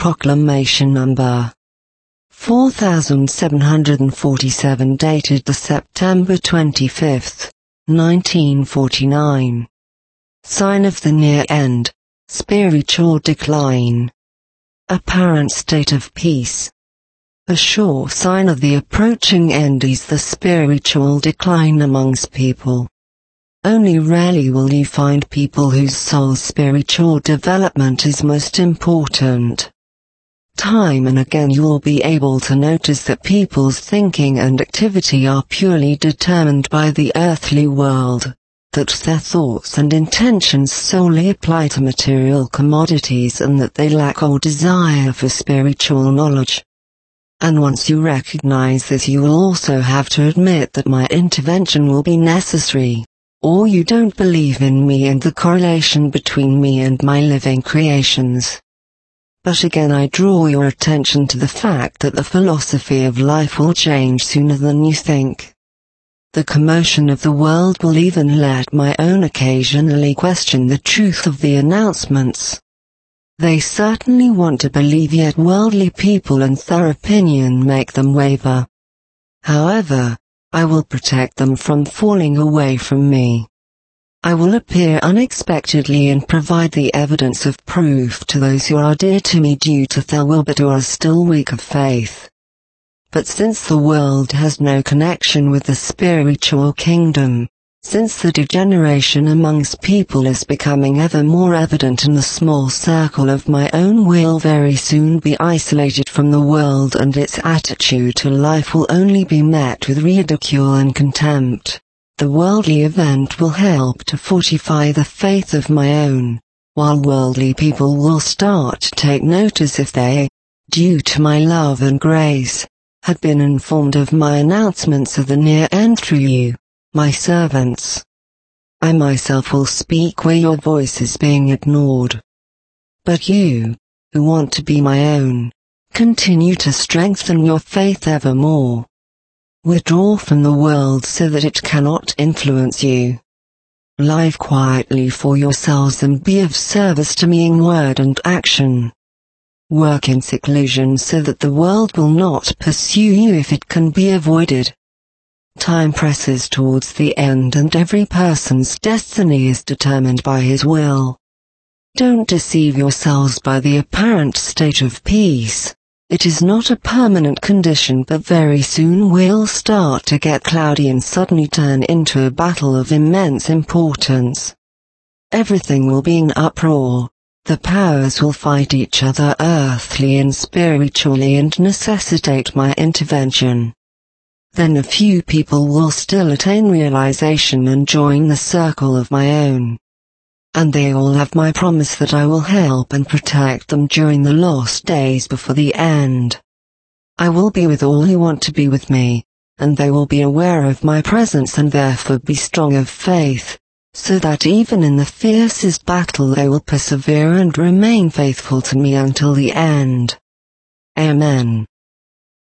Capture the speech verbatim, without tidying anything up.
Proclamation Number four thousand seven hundred forty-seven, dated the September twenty-fifth, nineteen forty-nine. Sign of the near end, spiritual decline. Apparent state of peace. A sure sign of the approaching end is the spiritual decline amongst people. Only rarely will you find people whose soul's spiritual development is most important. Time and again you will be able to notice that people's thinking and activity are purely determined by the earthly world, that their thoughts and intentions solely apply to material commodities, and that they lack all desire for spiritual knowledge. And once you recognize this, you will also have to admit that my intervention will be necessary, or you don't believe in me and the correlation between me and my living creations. But again I draw your attention to the fact that the philosophy of life will change sooner than you think. The commotion of the world will even let my own occasionally question the truth of the announcements. They certainly want to believe, yet worldly people and their opinion make them waver. However, I will protect them from falling away from me. I will appear unexpectedly and provide the evidence of proof to those who are dear to me due to their will but who are still weak of faith. But since the world has no connection with the spiritual kingdom, since the degeneration amongst people is becoming ever more evident, and the small circle of my own will very soon be isolated from the world, and its attitude to life will only be met with ridicule and contempt, the worldly event will help to fortify the faith of my own, while worldly people will start to take notice if they, due to my love and grace, had been informed of my announcements of the near end through you, my servants. I myself will speak where your voice is being ignored. But you, who want to be my own, continue to strengthen your faith evermore. Withdraw from the world so that it cannot influence you. Live quietly for yourselves and be of service to me in word and action. Work in seclusion so that the world will not pursue you if it can be avoided. Time presses towards the end, and every person's destiny is determined by his will. Don't deceive yourselves by the apparent state of peace. It is not a permanent condition, but very soon will start to get cloudy and suddenly turn into a battle of immense importance. Everything will be in uproar. The powers will fight each other earthly and spiritually and necessitate my intervention. Then a few people will still attain realization and join the circle of my own. And they all have my promise that I will help and protect them during the lost days before the end. I will be with all who want to be with me, and they will be aware of my presence and therefore be strong of faith, so that even in the fiercest battle they will persevere and remain faithful to me until the end. Amen.